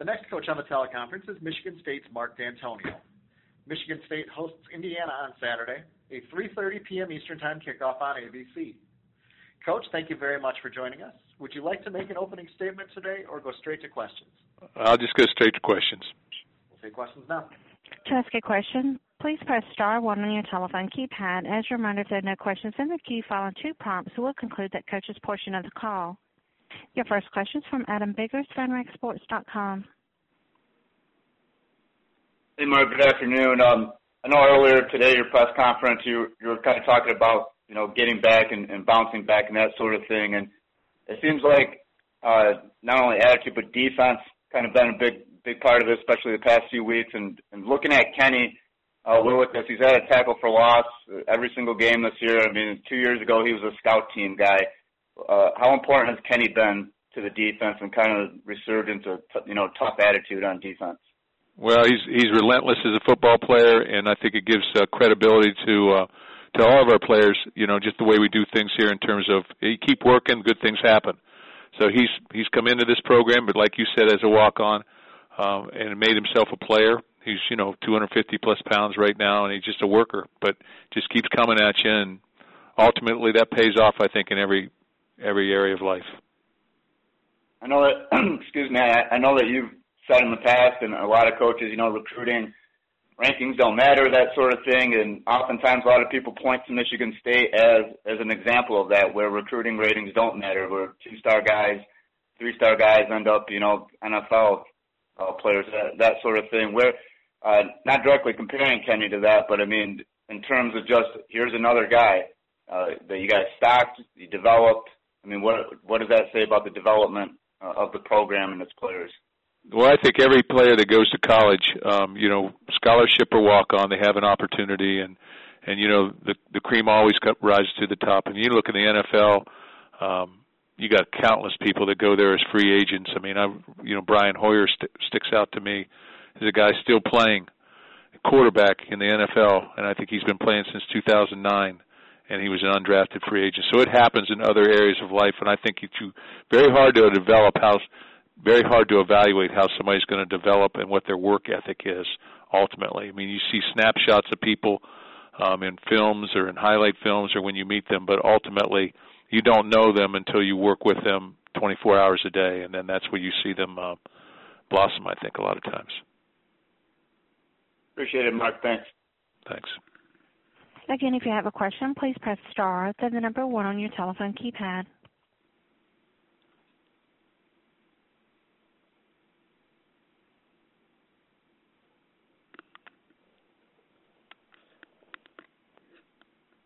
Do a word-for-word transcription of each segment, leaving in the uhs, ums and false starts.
next coach on the teleconference is Michigan State's Mark D'Antonio. Michigan State hosts Indiana on Saturday, a three thirty p.m. Eastern Time kickoff on A B C. Coach, thank you very much for joining us. Would you like to make an opening statement today or go straight to questions? I'll just go straight to questions. We'll take questions now. To ask a question, please press star one on your telephone keypad. As a reminder, if there are no questions in the queue following two prompts, we'll conclude that coach's portion of the call. Your first question is from Adam Biggers, Fanrac Sports dot com. Hey, Mark, good afternoon. Um, I know earlier today, your press conference, you, you were kind of talking about, you know, getting back and, and bouncing back and that sort of thing. And it seems like uh, not only attitude, but defense kind of been a big big part of this, especially the past few weeks. And, and looking at Kenny uh, Willekes, he's had a tackle for loss every single game this year. I mean, two years ago, he was a scout team guy. Uh, how important has Kenny been to the defense and kind of resurged into, you know, tough attitude on defense? Well, he's he's relentless as a football player, and I think it gives uh, credibility to uh, to all of our players. You know, just the way we do things here in terms of you keep working, good things happen. So he's he's come into this program, but like you said, as a walk-on, um, and made himself a player. He's you know two hundred fifty plus pounds right now, and he's just a worker, but just keeps coming at you, and ultimately that pays off, I think, in every every area of life. I know that. excuse me. I, I know that you've said in the past, and a lot of coaches, you know, recruiting rankings don't matter, that sort of thing, and oftentimes a lot of people point to Michigan State as as an example of that, where recruiting ratings don't matter, where two-star guys, three-star guys end up, you know, N F L uh, players, that, that sort of thing. Where uh, not directly comparing Kenny to that, but I mean, in terms of just here's another guy uh, that you guys stocked, you developed. I mean, what what does that say about the development uh, of the program and its players? Well, I think every player that goes to college, um, you know, scholarship or walk-on, they have an opportunity, and and you know the the cream always rises to the top. And you look in the N F L, um, you got countless people that go there as free agents. I mean, I you know Brian Hoyer st- sticks out to me as a guy still playing quarterback in the N F L, and I think he's been playing since two thousand nine. And he was an undrafted free agent. So it happens in other areas of life, and I think it's very hard to develop how. Very hard to evaluate how somebody's going to develop and what their work ethic is ultimately. I mean, you see snapshots of people um, in films or in highlight films or when you meet them, but ultimately you don't know them until you work with them twenty-four hours a day, and then that's where you see them uh, blossom, I think, a lot of times. Appreciate it, Mark. Thanks. Thanks. Again, if you have a question, please press star, then the number one on your telephone keypad.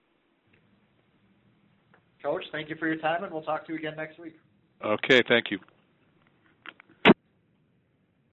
Coach, thank you for your time, and we'll talk to you again next week. Okay, thank you.